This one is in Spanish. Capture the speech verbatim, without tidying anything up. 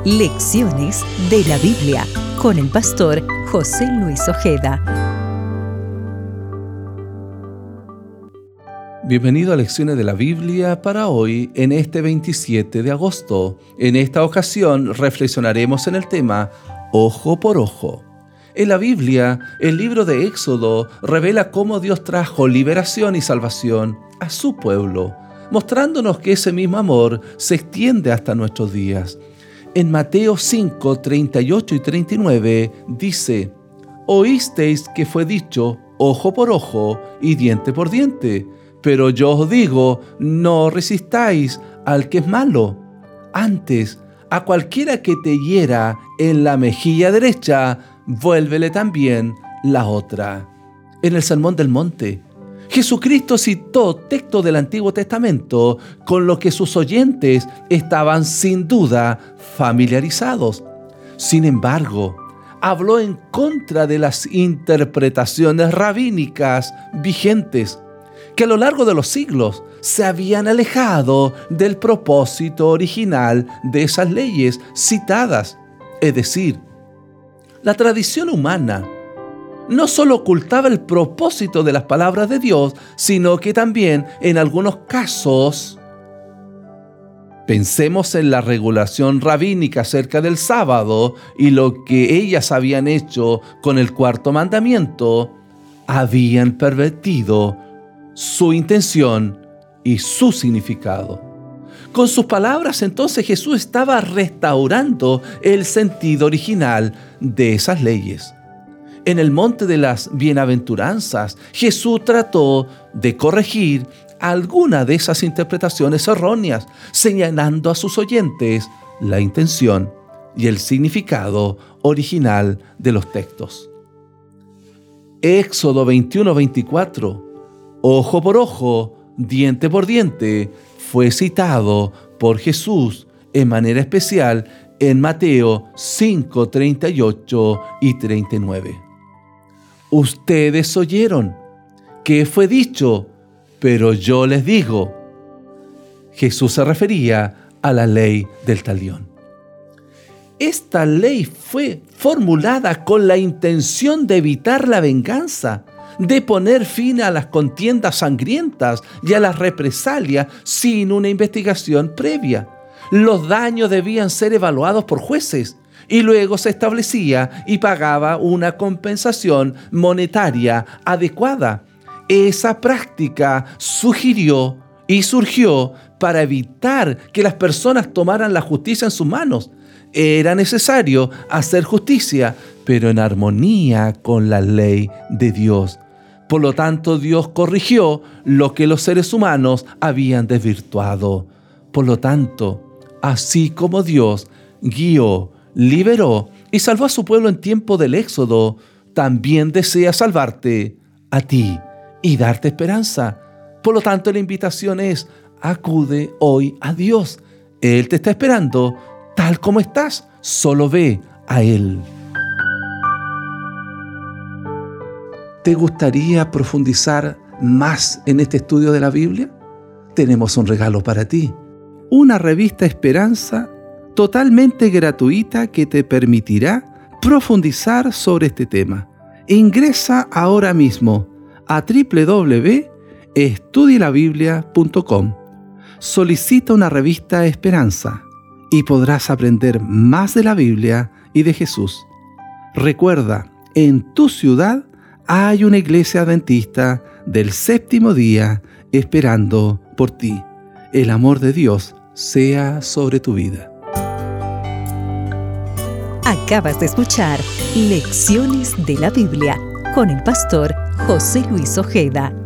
Lecciones de la Biblia con el pastor José Luis Ojeda. Bienvenido a Lecciones de la Biblia para hoy, en este veintisiete de agosto. En esta ocasión reflexionaremos en el tema Ojo por Ojo. En la Biblia, el libro de Éxodo revela cómo Dios trajo liberación y salvación a su pueblo, mostrándonos que ese mismo amor se extiende hasta nuestros días. En Mateo cinco, treinta y ocho y treinta y nueve dice: Oísteis que fue dicho ojo por ojo y diente por diente, pero yo os digo, no resistáis al que es malo. Antes, a cualquiera que te hiera en la mejilla derecha, vuélvele también la otra. En el Sermón del Monte, Jesucristo citó textos del Antiguo Testamento con los que sus oyentes estaban sin duda familiarizados. Sin embargo, habló en contra de las interpretaciones rabínicas vigentes, que a lo largo de los siglos se habían alejado del propósito original de esas leyes citadas. Es decir, la tradición humana no solo ocultaba el propósito de las palabras de Dios, sino que también, en algunos casos, pensemos en la regulación rabínica acerca del sábado y lo que ellas habían hecho con el cuarto mandamiento, habían pervertido su intención y su significado. Con sus palabras, entonces, Jesús estaba restaurando el sentido original de esas leyes. En el monte de las bienaventuranzas, Jesús trató de corregir alguna de esas interpretaciones erróneas, señalando a sus oyentes la intención y el significado original de los textos. Éxodo veintiuno, veinticuatro, ojo por ojo, diente por diente, fue citado por Jesús en manera especial en Mateo cinco, treinta y ocho y treinta y nueve. Ustedes oyeron que fue dicho, pero yo les digo. Jesús se refería a la ley del talión. Esta ley fue formulada con la intención de evitar la venganza, de poner fin a las contiendas sangrientas y a las represalias sin una investigación previa. Los daños debían ser evaluados por jueces y luego se establecía y pagaba una compensación monetaria adecuada. Esa práctica sugirió y surgió para evitar que las personas tomaran la justicia en sus manos. Era necesario hacer justicia, pero en armonía con la ley de Dios. Por lo tanto, Dios corrigió lo que los seres humanos habían desvirtuado. Por lo tanto, así como Dios guió, liberó y salvó a su pueblo en tiempo del Éxodo, también desea salvarte a ti y darte esperanza. Por lo tanto, la invitación es: acude hoy a Dios. Él te está esperando tal como estás. Solo ve a Él. ¿Te gustaría profundizar más en este estudio de la Biblia? Tenemos un regalo para ti. Una revista Esperanza totalmente gratuita que te permitirá profundizar sobre este tema. Ingresa ahora mismo a doble u doble u doble u punto estudie la biblia punto com. Solicita una revista Esperanza y podrás aprender más de la Biblia y de Jesús. Recuerda, en tu ciudad hay una iglesia adventista del séptimo día esperando por ti. El amor de Dios sea sobre tu vida. Acabas de escuchar Lecciones de la Biblia con el pastor José Luis Ojeda.